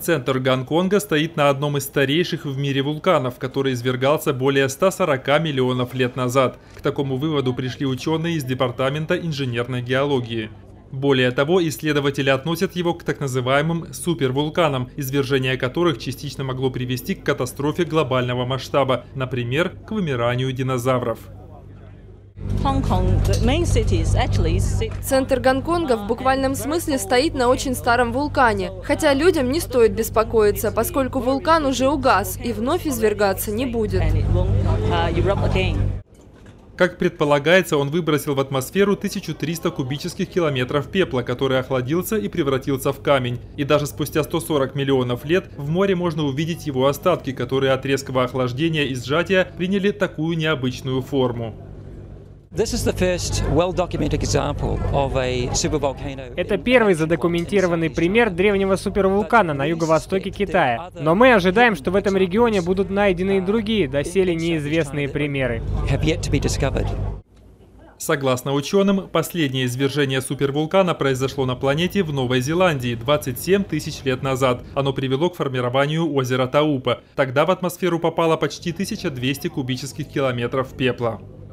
Центр Гонконга стоит на одном из старейших в мире вулканов, который извергался более 140 миллионов лет назад. К такому выводу пришли ученые из Департамента инженерной геологии. Более того, исследователи относят его к так называемым супервулканам, извержение которых частично могло привести к катастрофе глобального масштаба, например, к вымиранию динозавров. Центр Гонконга в буквальном смысле стоит на очень старом вулкане. Хотя людям не стоит беспокоиться, поскольку вулкан уже угас и вновь извергаться не будет. Как предполагается, он выбросил в атмосферу 1300 кубических километров пепла, который охладился и превратился в камень. И даже спустя 140 миллионов лет в море можно увидеть его остатки, которые от резкого охлаждения и сжатия приняли такую необычную форму. Это первый задокументированный пример древнего супервулкана на юго-востоке Китая. Но мы ожидаем, что в этом регионе будут найдены и другие, доселе неизвестные примеры. Согласно ученым, последнее извержение супервулкана произошло на планете в Новой Зеландии 27 тысяч лет назад. Оно привело к формированию озера Таупа. Тогда в атмосферу попало почти 1200 кубических километров пепла.